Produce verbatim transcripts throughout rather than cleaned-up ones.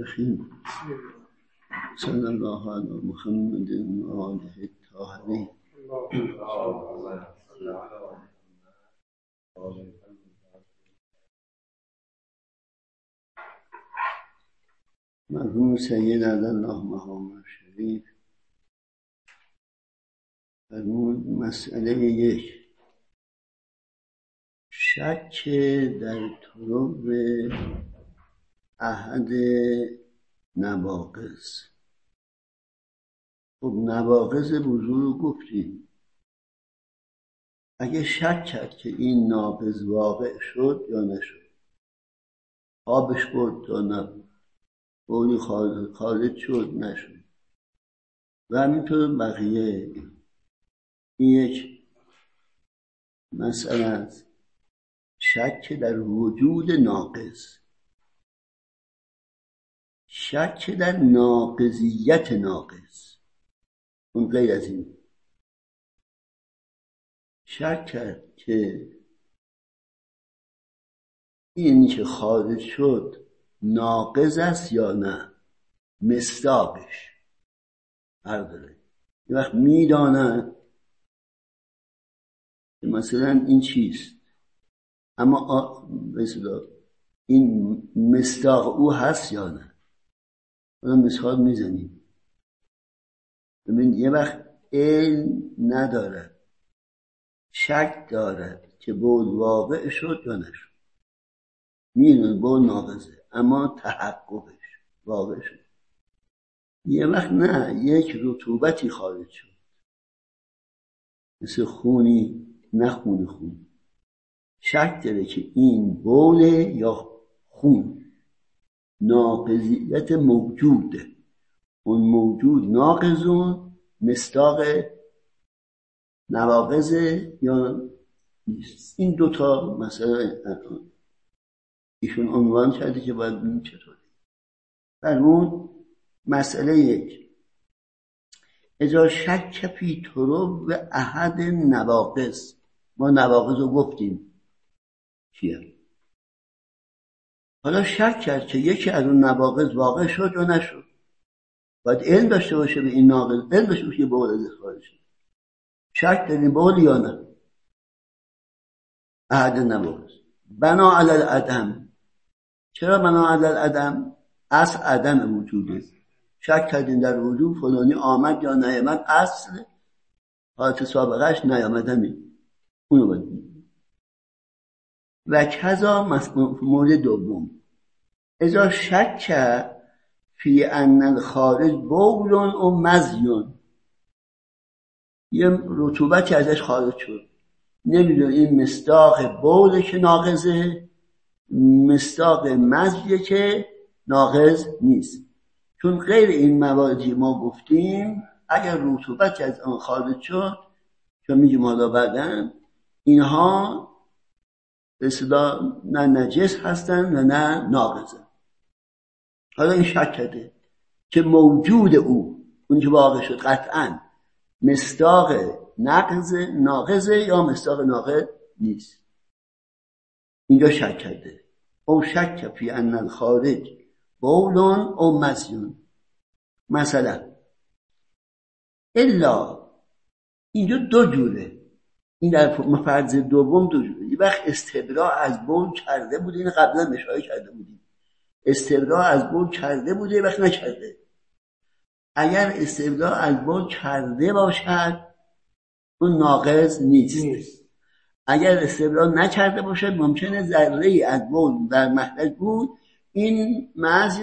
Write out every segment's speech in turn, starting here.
الرحیم صلی الله علی محمد و آله الطاهرین. مرحوم سید عبدالله مقام شریف فرمود مسئله یک، شک در طرق احد نواقض. خب نواقض وضو رو گفتیم. اگه شک کرد که این ناقض واقع شد یا نشد، آبش برد یا نبود، بولی خارج شد نشد، و همینطور بقیه. این یک مسئله است، شک در وجود ناقض، شک در ناقضیت ناقض، اون غیر از این. شک کرد که اینی که خارج شد ناقض است یا نه، مصداقش برداره. یه وقت میداند که مثلا این چیست، اما مثلا این مصداق او هست یا نه. اون مثال میزنیم. ببین یه وقت علم ندارد، شک دارد که بول واقع شد یا نشد، میدونه بول ناقضه اما تحققش واقع شد. یه وقت نه، یک رطوبتی خارج شد، مثل خونی، نه خون خون، شک داره که این بوله یا خون. ناقضیت موجوده، اون موجود ناقضون مصداق نواقضه یا نیست. این دوتا مسئله ایشون عنوان کرده که باید ببینیم چطوری. فرمود مسئله یک، اذا شک فی طرق احد نواقض. ما نواقض رو گفتیم چیه؟ حالا شک کرد که یکی از اون نواقض واقع شد یا نشد. باید علم داشته باشه به این ناقض، علم داشته باشه که بول از خارج شد. شک داریم بول یا نه، احد نواقض. بنا علی العدم. چرا بنا علی العدم؟ اصل عدم وجوده. شک کردیم در وجود فلانی آمد یا نیامد، اصل حالت سابقهش نیامدنی، اونو باید. و کذا مورد دوم، اذا شک فی ان الخارج بول و مزیون. یه رطوبتی ازش خارج شد، نمیدونه این مصداق بوله که ناقضه، مصداق مزیه که ناقض نیست. چون غیر این مواردی ما گفتیم اگر رطوبتی از آن خارج شد، چون میگیم حالا بعدن، اینها به اصطلاح نه نجس هستن و نه ناقضه. حالا این شک کرده که موجود او، اون که واقع شد قطعاً مصداق ناقض ناقضه یا مصداق ناقض نیست. اینجا شک کرده. او شک فی ان الخارج بول او مزیون. مثلا الا، اینجا دو جوره، این در فرض دوم دو جوره. یه وقت استبراء از بول کرده بوده، این قبلا اشاره کرده بودیم، استبراء از بول کرده بوده، یه وقت نکرده. اگر استبراء از بول کرده باشد اون ناقض نیست, نیست. اگر استبراء نکرده باشد ممکنه ذره از بول در مخرج بود، این محض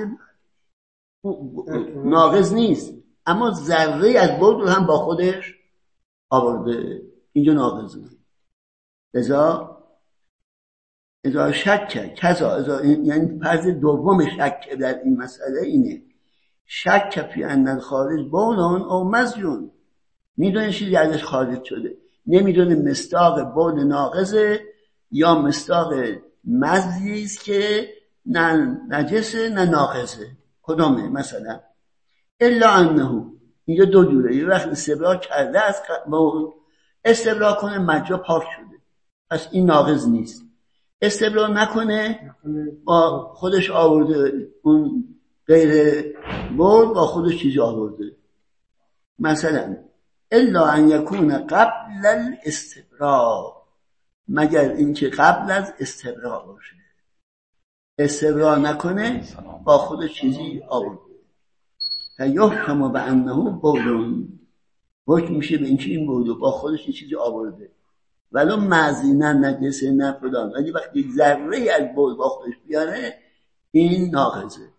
ناقض نیست، اما ذره از بول رو هم با خودش آورده، اینجا ناقض نیست. ازا ازا شک کذا ازا، یعنی فرض دوم شک در این مسئله اینه، شک فی ان الخارج بول او مزیون. میدونه چیزی ازش خارج شده، نمیدونه مصداق بول ناقضه یا مصداق مزیی است که نه نجسه نه ناقضه، کدامه؟ مثلا الا انه، اینجا دو جوره. یه وقت استبراء کرده از بول، استبراء کنه مجرا پاک شده، پس این ناقض نیست. استبراء نکنه با خودش آورده اون غیر بول با خودش چیزی آورده. مثلا الا ان یکون قبل الاستبراء، مگر اینکه قبل از استبراء باشه، استبراء نکنه با خودش چیزی آورده. فیحکم بانه بول، حکم میشه به اینکه این بول با خودش چیزی آورده، ولو معزی نه نجسه نه فلان، ولی وقتی یک ذره از بول با خودش بیاره این ناقضه.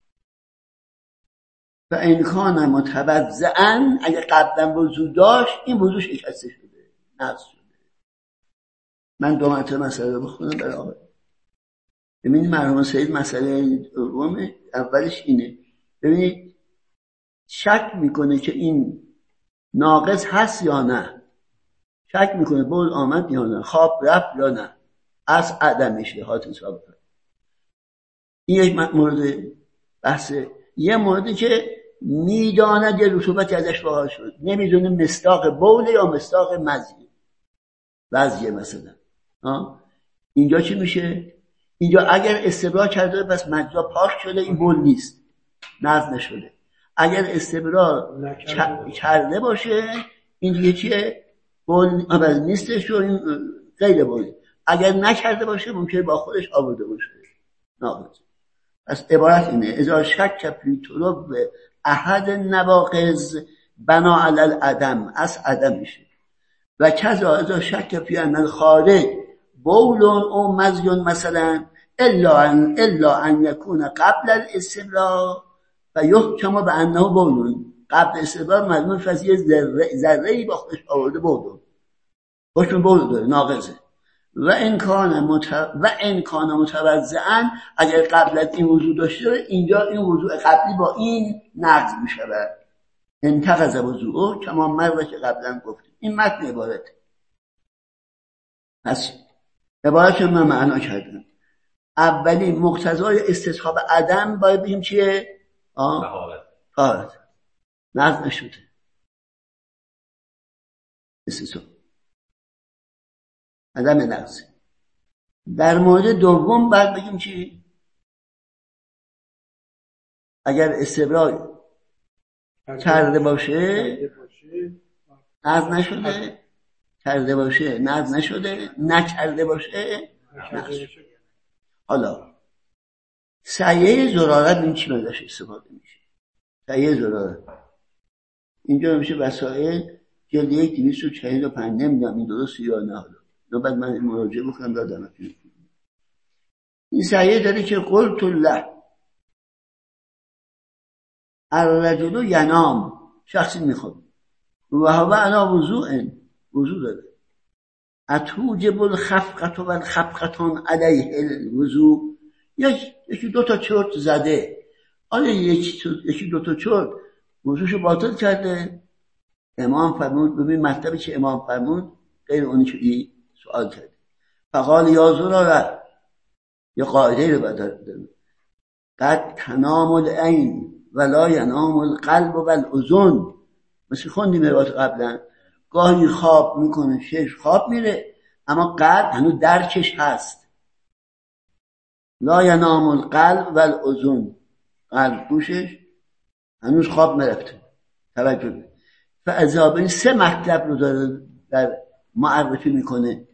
و این کان متوضعا، اگه قبلا وضو داشت این وضو شکسته شده، نقض شده. من دو مرتبه مسئله رو بخونم برای آقای ببینید مرحوم سید. مسئله دوم اولش اینه، ببینید شک میکنه که این ناقض هست یا نه، شک میکنه بول آمد یا نه، خواب رفت یا نه، از عدمشه حالت حساب کنه. این یک مورد بحثه. یه موردی که میداند یه رطوبتی ازش واقع شد، نمیدونه مصداق بوله یا مصداق مزیه وزیه مثلا. آه؟ اینجا چی میشه؟ اینجا اگر استبراء کرده پس مجزا پاک شده، این بول نیست، نقض نشده. اگر استبراء کرده باشه این دیگه چیه؟ بول اول نیستش و این غیر بول. اگر نکرده باشه ممکنه با خودش آورده باشه، ناقض. پس عبارت اینه اذا شک فی طلب احد النواقض بنا علی العدم، از عدم میشه. و کذا اذا شک فی ان الخارج بول او مزی مثلا الا ان الا ان یکون قبل الاستبراء فیحکم بانه بول، قبل استبراء معلومه فضیه ذره ذره‌ای با خودش آورده بول، حکم بول داره، ناقضه. و این کان مت و این کان متوضعا، اگر قبل از این وضو داشته اینجا این وضو قبلی با این نقض میشه. انتقض وضوء کما مر که قبلا گفتیم. این متن عبارت. پس عبارت من معنا کردم. اولی مقتضای استصحاب عدم باید بگیم چیه؟ آه طهارت. نقض نشده استصحاب عدم نقض. در مورد دوم باید بگیم چی؟ اگر استبراء کرده باشه نقض نشده، کرده باشه نقض نشده، نکرده باشه نقض شده. حالا سعیه زرارت این چی ازش استفاده میشه؟ سعیه زرارت اینجا میشه وسائل جلد یک دویست و چهل و پنج، نمیدونم این درست یا نه. حالا نو بعد من مراجعه بکنم دادم. این سعیه داره که قلت الله الرجل ینام، شخصی میخواد و هو علی وضوء، وضو داره، اتوجب الخفقه و الخفقتان علیه الوضوء، یکی دو تا چرت زده، آیا یکی یکی دو تا چرت وضوشو باطل کرده؟ امام فرمود، ببین مطلبی که امام فرمود غیر اونی که این سوال کرده. فقال یا زراره، یه قاعده رو بدارد، قد تنام العین ولا ینام القلب و الاذن، مثل خوندیم روایت قبلا، گاهی خواب میکنه، شش خواب میره اما قلب هنوز درکش هست. لا ینام القلب و الاذن، قلب گوشش هنوز خواب نرفته. توجه. فاذا سه مطلب رو داره در معرفی میکنه.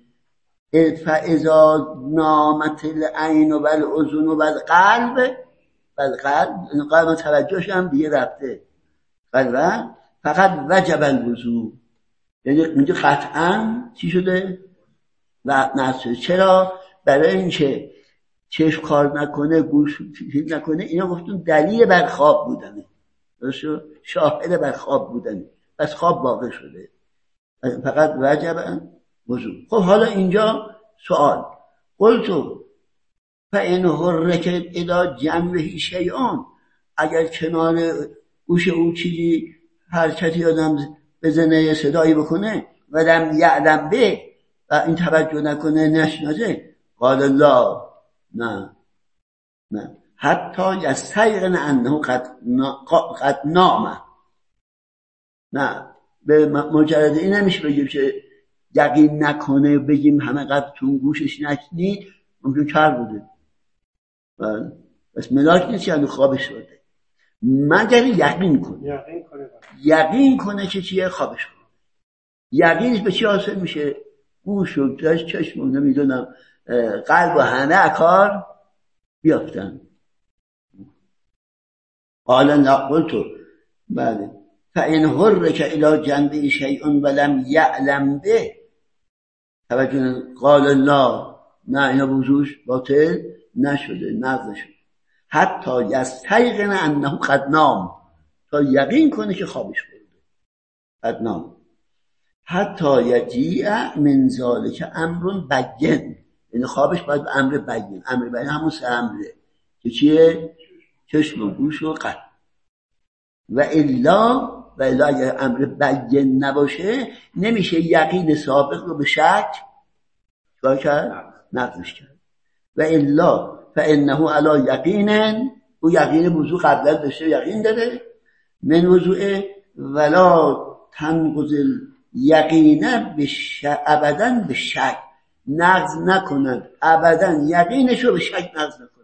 فاذا نامت العین و الاذن و القلب، القلب قلب توجهش هم دیگه رفته، قلب فقط وجب الوضوء، یعنی اینجا قطعا چی شده؟ و نصف. چرا؟ برای اینکه چشم کار نکنه، گوش چیز نکنه، اینا گفتون دلیل بر خواب بودنه، درسته؟ شاهد بر خواب بودنه، پس خواب واقع شده، فقط وجب وضوء. خب حالا اینجا سوال، قلتو فإن حرک الی جنبه شیئان، اگر کنار گوش او چیزی حرکتی آدم بزنه، صدایی بکنه و لم یعلم به، و این توجه نکنه، نشناسه، قال الله نه نه حتی یستیقن انه قد قد نام، نه به مجرد این نمیشه بگیم که یقین نکنه، بگیم همه قد تو گوشش نشنید، ممکن کار بوده، بس ملاک نیست، یعنی خوابش شده. مگر یقین کنه یقین کنه یقین کنه که چیه خوابش کنه. یقینش به چی حاصل میشه؟ گوش و چشم و نمیدونم قلب و همه کار بیافتن. قال نقلت بله فإن حرك إلى جنبه شيء ولم يعلم به توجه قال الله نه اینا وضوش باطل نشده نقض شده حتی یستیقن انه قد نام تا یقین کنه که خوابش برده قد نام حتی یجیء من ذلک امر بین یعنی خوابش باید به امر بین امر بین همون سه امره که چیه؟ چشم و گوش و قلب و الا و الا اگر امر بین نباشه نمیشه یقین سابق رو به شک چکار کرد؟ نقضش کرد. و الا فانه علی یقین او یقین وضو قبلا داشته یقین داره من وضوء ولا تنقض یقینه ابدا به شک نقض نکند ابدا یقینشو به شک نقض نکنه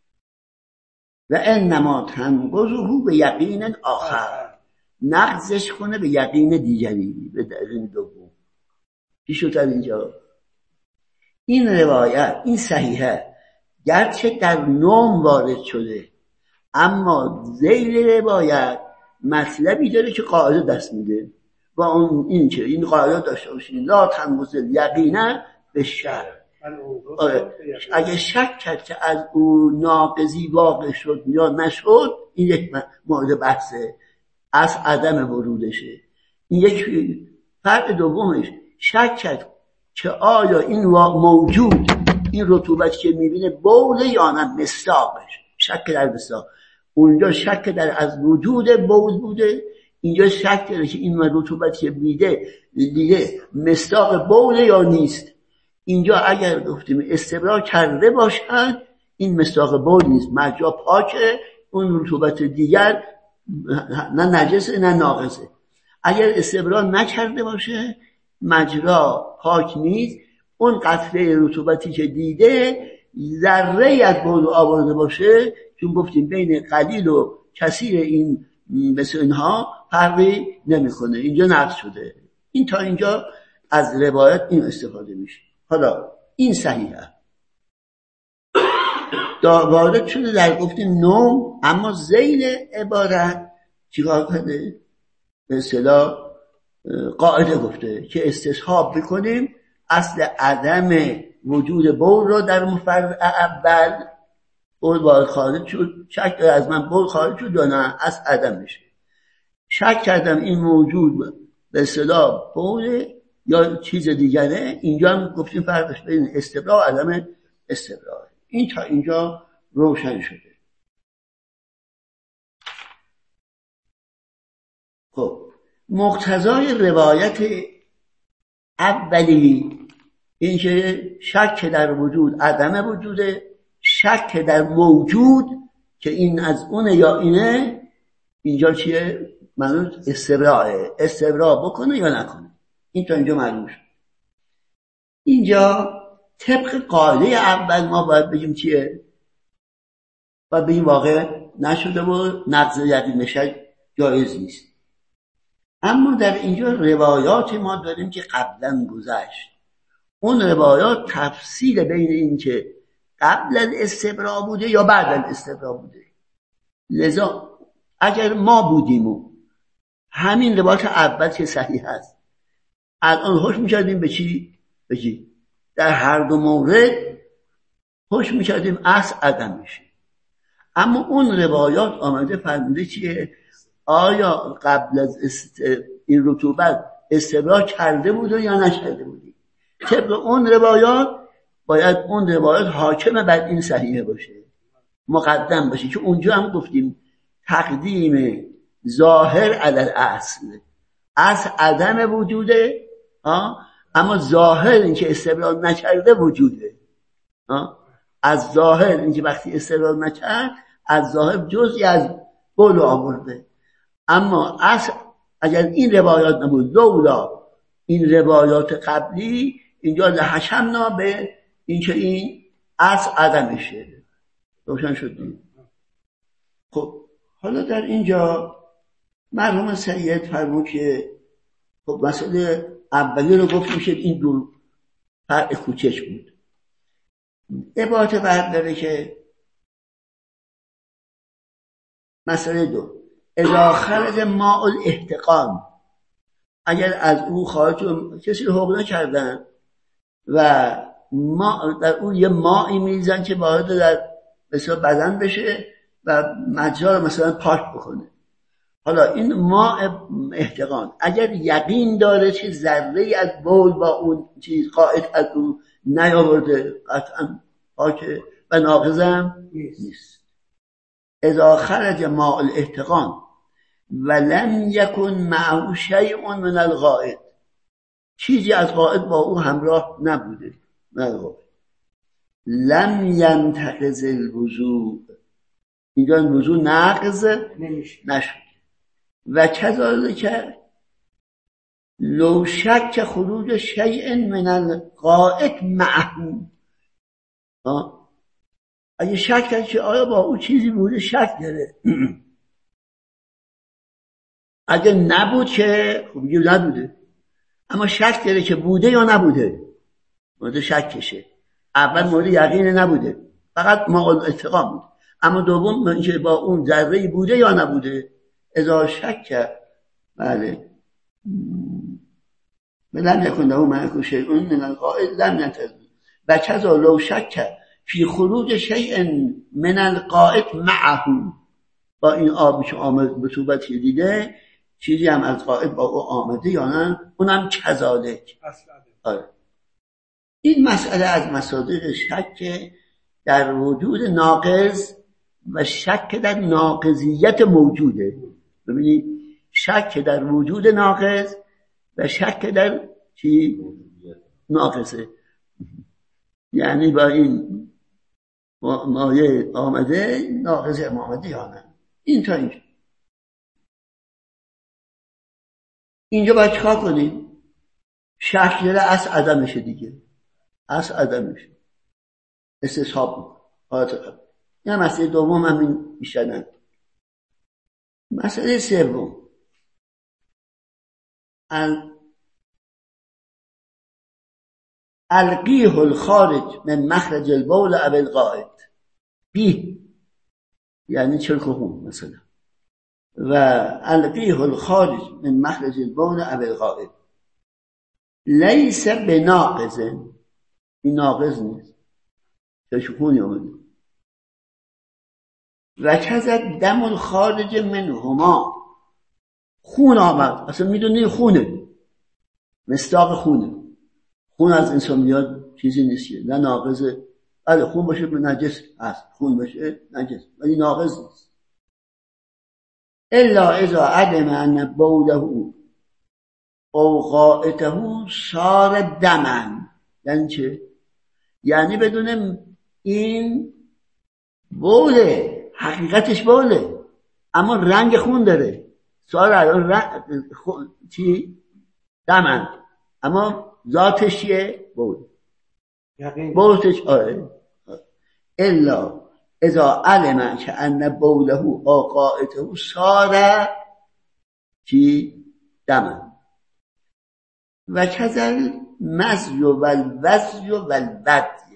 و انما تنقضه به یقین آخر نقضش کنه به یقین دیگری به دلیل دوم. چی شد اینجا؟ این روایت این صحیحه گرچه در نوم وارد شده اما ذیل روایت مطلبی داره که قاعده دست میده و اون این چه این قاعده داشته باشین لا تنقض یقینه به شک. اگه شک کرد که از او ناقضی واقع شد یا نشد این یک مورد بحثه از عدم ورودشه. این یک فرق دومش شک کرد که آیا این موجود این رطوبت که میبینه بوله یا نه مصداقش شک در مصداق اونجا شک در از وجود بول بوده اینجا شک داره که این رطوبت که میده دیگه مصداق بوله یا نیست. اینجا اگر گفتیم استبرا کرده باشد این مصداق بول نیست مجرا پاکه اون رطوبت دیگر نه نجسه نه ناقصه. اگر استبرا نکرده باشه مجرا پاک نیست اون قطره رطوبتی که دیده ذره از بول آورده باشه چون گفتیم بین قلیل و کثیر این مثل اینها فرقی نمیکنه اینجا نقض شده. این تا اینجا از روایت این استفاده میشه. حالا این صحیحه وارد شده در گفتیم نوم اما ذیل عبارت چیکار کرده؟ به اصطلاح قاعده گفته که استصحاب بکنیم اصل عدم وجود بول رو در مفرع اول بول وارد خارج شد شک از من بول خارج شد یا نه از عدم میشه شک کردم این موجود به اصطلاح بول یا چیز دیگره اینجا هم گفتیم فرقش بین استبراء و عدم استبراء. این تا اینجا روشن شده. خب مقتضای روایت اولی این که شک در وجود عدم وجوده شک در موجود که این از اونه یا اینه اینجا چیه؟ منظور استبراءه استبراء بکنه یا نکنه. این تا اینجا معلوم شد. اینجا طبق قاعده اول ما باید بگیم چیه؟ باید بگیم واقع نشده و نقض یقین شک جایز نیست. اما در اینجا روایات ما داریم که قبلا گذشت اون روایات تفصیل بین این که قبل از استبراء بوده یا بعد از استبراء بوده. لذا اگر ما بودیم و همین روایت اول که صحیح هست الان خوش می‌کردیم به چی؟ به چی؟ در هر دو مورد خوش می‌کردیم اصل عدم میشه. اما اون روایات آمده فرموده چیه؟ آیا قبل از است... این رطوبت استبراء کرده بوده یا نکرده بوده؟ طبق اون روایات باید اون روایات حاکم بر این صحیحه باشه مقدم باشه که اونجا هم گفتیم تقدیم ظاهر علی الاصل اصل عدم وجوده اما ظاهر این که استبراء نکرده وجوده. از ظاهر این که وقتی استبراء نکرد از ظاهر جزئی از بول آورده اما اصل اگر این روایات نبود لولا این روایات قبلی اینجا لحکمنا به این که این اصل عدمشه. روشن شد. خب حالا در اینجا مرحوم سید فرمود که خب مسئله اولی رو گفت میشه این دو فرع کوچک بود. عبارت بعد داره که مسئله دو اذا خرج ماء الاحتقان، اگر از او خارج کسی رو حقوق نکردن و ما در اون یه مائی میریزن که وارد در مثلا بدن بشه و مجرا رو مثلا پاک بکنه. حالا این ماء احتقان اگر یقین داره که ذره از بول با اون چیز قائد از اون نیاورده قطعا پاکه و ناقضم نیست. اذا خرج ماء الاحتقان ولم یکن معه شیء من الغائط، چیزی از غائط با او همراه نبوده، نه لم ینتقض الوضوء، اینجا وضوء نقض نشد. و کذالک لو شک خروج شیء من الغائط معه، اگه شک کرد که آیا با او چیزی بوده، شک داره. اگه نبود که خب نبوده، اما شک داره که بوده یا نبوده، مورد شکشه. اول مورد یقین نبوده، فقط ما اتقام بود، اما دوم اینکه با اون ذره بوده یا نبوده. اذا شک بله لم یکن له معه شیء من الغائط لم ينتقض. و کذا لو شک فی خروج شیء من الغائط معه، با این آبی که آمد به صورت دیده چیزی هم از غائط با او آمده یا نه، اونم کذالک. آره. این مسئله از مصادیق شک در وجود ناقض و شک در ناقضیت موجوده. ببینید شک در وجود ناقض و شک در چی؟ ناقضه. یعنی با این مایه آمده ناقضه آمده یا نه. این تا اینجا. اینجا باید چکار کنیم؟ شک داره اصل عدمشه دیگه، اصل عدمشه استصحاب میکنه حالت قبل. این مسئله دوم همین بیشتر. مسئله سوم القیه الخارج من مخرج البول او الغائط. قیه یعنی چرک و خون مثلا، و القیه الخارج من مخرج البول او الغائط لیس بناقض، این ناقض نیست، چرک و خونی آمده. و کذا دم الخارج منهما، خون آمد اصلا میدونی خونه، مصداق خونه، خون از انسان میاد چیزی نیست، نه ناقضه. بله خون باشه به نجس هست، خون باشه نجس ولی ناقض نیست. الا اذا علم ان بوله او غائطه صار دما. یعنی چه؟ یعنی بدون این بوله، حقیقتش بوله اما رنگ خون داره، صار رنگ خون چی؟ دمن، اما ذاتش چیه؟ بول. بولتش آره. الا اذا علم که ان بوله او غائطه صار چی؟ دمن. و کذل مزی و الوزی و البدی،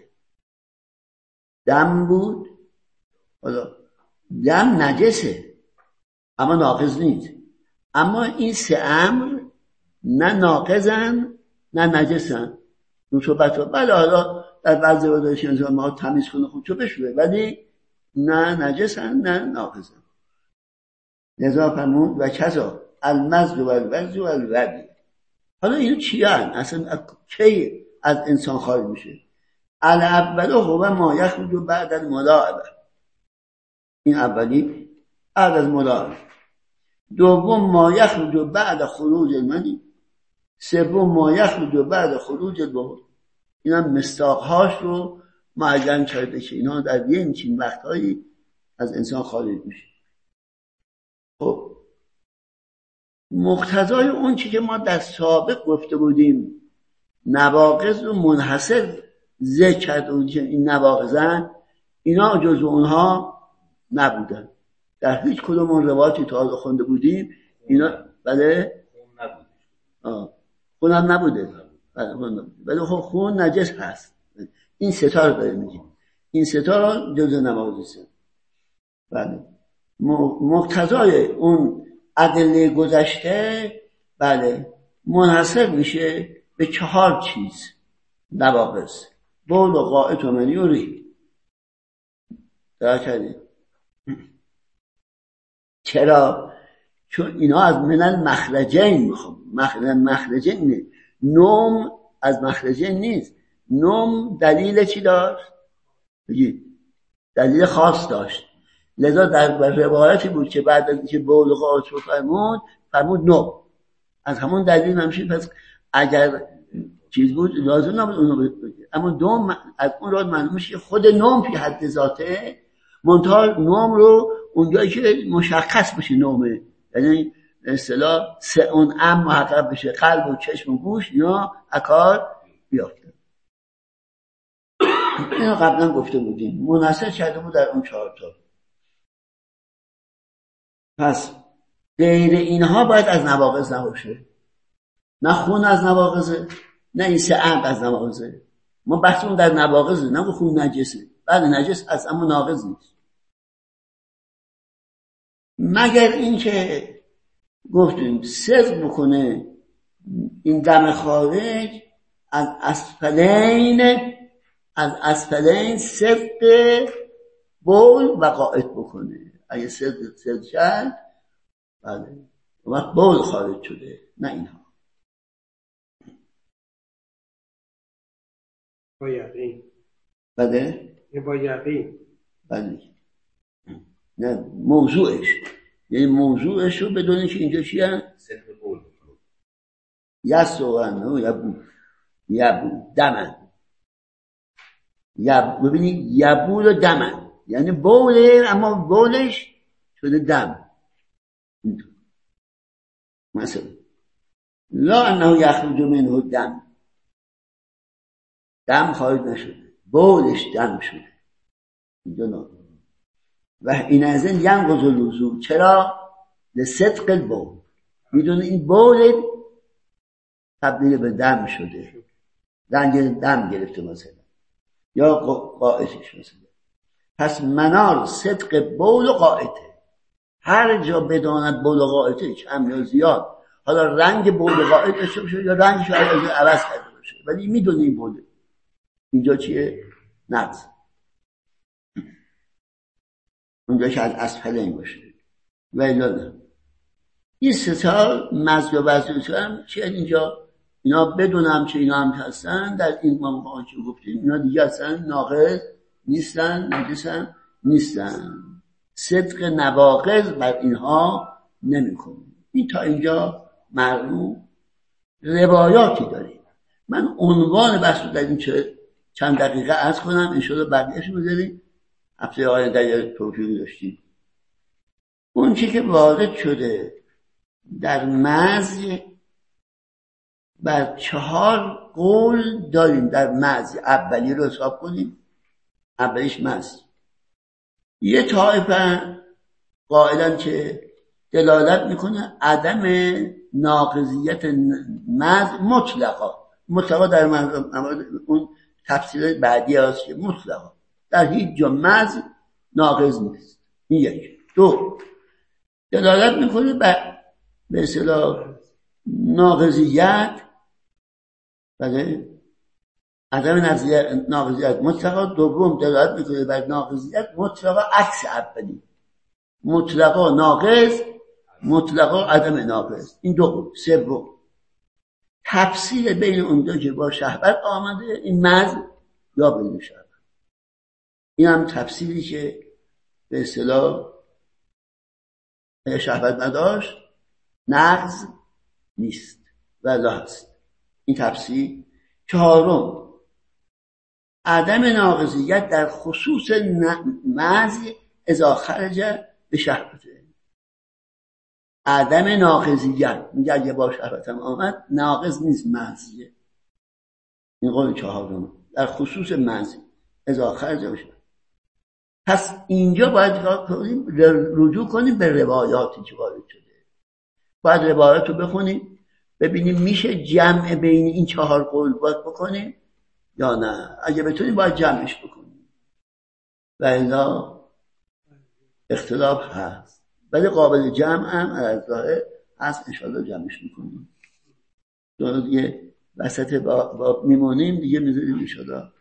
دم بود، حالا دم نجسه اما ناقض نیست، اما این سه امر نه ناقضن نه نجسن. دو صحبت ها بله حالا در بعضی وقتش انسان ما تمیز کنه خود چو بشوه، ولی نه نجسن نه ناقضن. لذا فرمود و کذا المزی و الوزی و الودی. حالا اینو چی هن؟ اصلا کی از انسان خارج میشه؟ الاوله هو ما یخرج بعد الملاعبه، این اولی بعد از ملاعبه. دوم ما یخرج بعد خروج المنی. سوم ما یخرج بعد خروج البول. این هم مصداقهاش رو معین کرده که اینا در یه همچین وقتهایی از انسان خارج میشه. خب مقتضای اون چی که ما در سابق گفته بودیم نواقض رو منحصر ذکر کرده بودیم که این نواقضن، اینا جزو اونها نبودن. در هیچ کدوم اون روایتی تا حالا خونده بودیم اینا بله آه خون هم نبوده بله خون نبوده. ولی خب خون نجس هست. این ستا رو داریم میگیم، این ستا جزء نواقض. بله مقتضای اون ادله گذشته بله منحصر میشه به چهار چیز نواقض: بول و غائط و منی و ریح. درک کردید؟ چرا؟ چون اینا از من المخرجین میخوام. مخرج مخرجین نیست، نوم از مخرجین نیست. نوم دلیل چی داشت؟ بگید. دلیل خاص داشت. لذا در روایتی بود که بعد از اینکه بول و غائط رو فرمود فرمود نوم. از همون دلیل همشین. پس اگر چیز بود لازم نبود اونو بگید، اما دوم از اون را معلوم میشه خود نوم فی حد ذاته، منتها نوم رو اونجایی که مشخص بشه نومه، یعنی اصطلاح اون ام محقق بشه، قلب و چشم و گوش یا اکار بیافته. اینو قبلا گفته بودیم، منحصر کرده بود در اون چهار تا. پس غیر اینها باید از نواقض نباشه. نه خون از نواقضه، نه این سه عقل از نواقضه. ما بحثمون در نواقضه، نه خون نجسه. بله نجس از اما ناقض نیست، مگر اینکه گفتیم صدق بکنه این دم خارج از اسفلین از اسفلین صدق بول و غائط بکنه. اگه صدق صدق شد بله وقت بول خارج شده، نه اینها. با یقین. بله با یقین. بله نه موضوعش، یعنی موضوعش رو بدونی که اینجا چیه؟ صدق بول یسوعنه یبو یبو دمن یب ببینید یبول و دمن یعنی بوله، اما بولش شده دم. مثلا لا انه یخرج منه دم، دم خارج نشده، بولش دم شده اینجا نه. و این از این ینقض الوضو. چرا؟ لصدق البول. میدونه این بول تبدیل به دم شده، رنگ دم گرفته مثلا، یا قائتش مثلا. پس منار صدق بول و قائته. هر جا بداند بول و قائته کم یا زیاد، حالا رنگ بول و قائتش بشه یا رنگش رو عوض کرده باشه، ولی میدونه این بوله اینجا چیه؟ نقض. اونجا که از اسفل این باشه و ایلا این ستا مزد و وزد هم چیه اینجا؟ اینا بدونم که اینا هم هستن در این موقعان که گفتیم اینا دیگه اصلا ناقض نیستن، نجسن نیستن. صدق نواقض بر اینها نمی کنیم. این تا اینجا معلوم. روایاتی داریم. من عنوان بحث رو در این چه چند دقیقه عرض کنم، انشاءالله بقیه‌اش رو بذاریم هفته آینده یه توفیقی داشتیم. اون چی که وارد شده در مزی بر چهار قول داریم. در مزی اولی رو حساب کنیم، اولیش مزی. یه طایفه قائلن که دلالت میکنه عدم ناقضیت مز مطلقا. مطلقا در مورد اون تفسیر بعدی هست که مطلقا در هیچ جا مز ناقض نیست. این یک. دو، دلالت میکنه به به اصطلاح ناقضیت، بله عدم ناقضیت مطلقا. دوم دلالت میکنه بر ناقضیت مطلقا عکس اولی، مطلقا ناقض مطلقا عدم ناقض. این دو بود. سوم تفصیل بین اون دو که با شهوت آمده، این مز یا بدون شهوت. این هم تفصیلی که به اصطلاح شهوت نداشت نقض نیست ولی هست. این تفصیل. چهارم عدم ناقضیت در خصوص مز اذا خرج به شهوته. عدم ناقضیت میگه اگه با شهوت هم آمد ناقض نیست مزیه. این قول چهارم در خصوص مز اذا خرج به شهوته. پس اینجا باید کنیم رجوع کنیم به روایاتی که وارد شده. باید روایات رو بخونیم ببینیم میشه جمع بین این چهار قول باید بکنیم یا نه. اگه بتونیم باید جمعش بکنیم و الا اختلاف هست، ولی قابل جمع هم از ظاهر هست. انشاءالله جمعش میکنیم. دونه دیگه وسط با, با میمونیم دیگه میذاریم انشاءالله